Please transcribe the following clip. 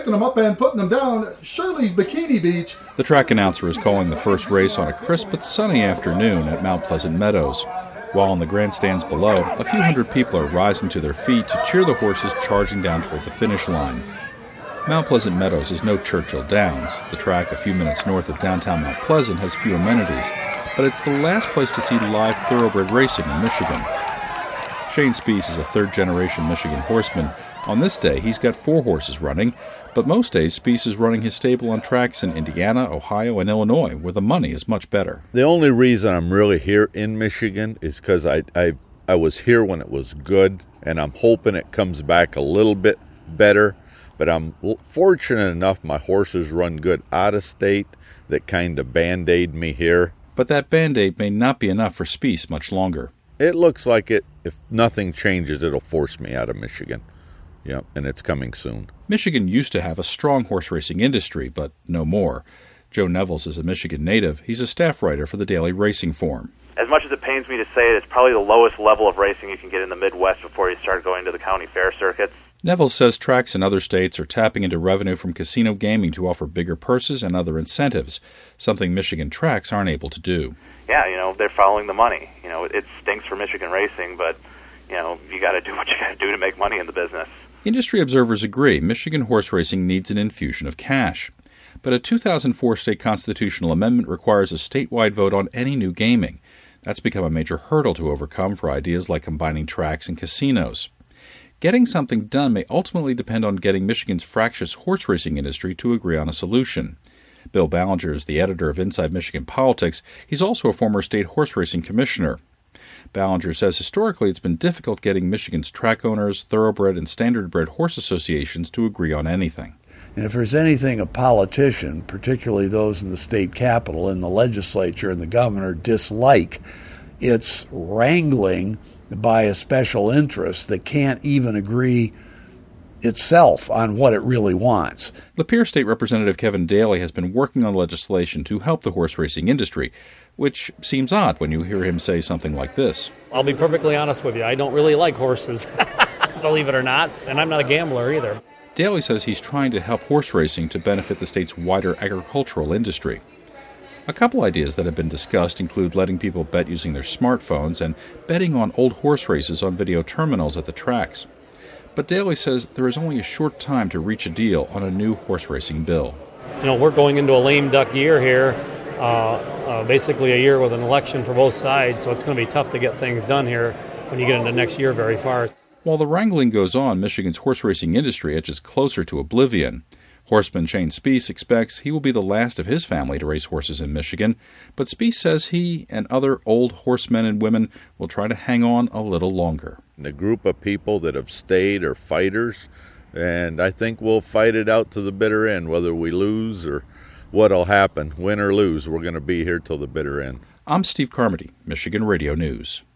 picking them up and putting them down. Shirley's Bikini Beach. The track announcer is calling the first race on a crisp but sunny afternoon at Mount Pleasant Meadows. While in the grandstands below, a few hundred people are rising to their feet to cheer the horses charging down toward the finish line. Mount Pleasant Meadows is no Churchill Downs. The track a few minutes north of downtown Mount Pleasant has few amenities, but it's the last place to see live thoroughbred racing in Michigan. Shane Spees is a third-generation Michigan horseman. On this day, he's got 4 horses running, but most days Spees is running his stable on tracks in Indiana, Ohio, and Illinois, where the money is much better. The only reason I'm really here in Michigan is because I was here when it was good, and I'm hoping it comes back a little bit better. But I'm fortunate enough my horses run good out of state that kind of band-aid me here. But that band-aid may not be enough for Spees much longer. It looks like it. If nothing changes, it'll force me out of Michigan. Yep, and it's coming soon. Michigan used to have a strong horse racing industry, but no more. Joe Nevels is a Michigan native. He's a staff writer for the Daily Racing Form. As much as it pains me to say it, it's probably the lowest level of racing you can get in the Midwest before you start going to the county fair circuits. Nevels says tracks in other states are tapping into revenue from casino gaming to offer bigger purses and other incentives, something Michigan tracks aren't able to do. Yeah, they're following the money. It stinks for Michigan racing, but, you got to do what you got to do to make money in the business. Industry observers agree Michigan horse racing needs an infusion of cash. But a 2004 state constitutional amendment requires a statewide vote on any new gaming. That's become a major hurdle to overcome for ideas like combining tracks and casinos. Getting something done may ultimately depend on getting Michigan's fractious horse racing industry to agree on a solution. Bill Ballinger is the editor of Inside Michigan Politics. He's also a former state horse racing commissioner. Ballinger says historically it's been difficult getting Michigan's track owners, thoroughbred, and standardbred horse associations to agree on anything. And if there's anything a politician, particularly those in the state capitol, in the legislature, and the governor dislike, it's wrangling by a special interest that can't even agree itself on what it really wants. Lapeer State Representative Kevin Daly has been working on legislation to help the horse racing industry, which seems odd when you hear him say something like this. I'll be perfectly honest with you. I don't really like horses, believe it or not, and I'm not a gambler either. Daly says he's trying to help horse racing to benefit the state's wider agricultural industry. A couple ideas that have been discussed include letting people bet using their smartphones and betting on old horse races on video terminals at the tracks. But Daly says there is only a short time to reach a deal on a new horse racing bill. We're going into a lame duck year here, basically a year with an election for both sides, so it's going to be tough to get things done here when you get into next year very far. While the wrangling goes on, Michigan's horse racing industry edges closer to oblivion. Horseman Shane Spees expects he will be the last of his family to race horses in Michigan, but Spees says he and other old horsemen and women will try to hang on a little longer. The group of people that have stayed are fighters, and I think we'll fight it out to the bitter end, whether we lose or what'll happen. Win or lose, we're going to be here till the bitter end. I'm Steve Carmody, Michigan Radio News.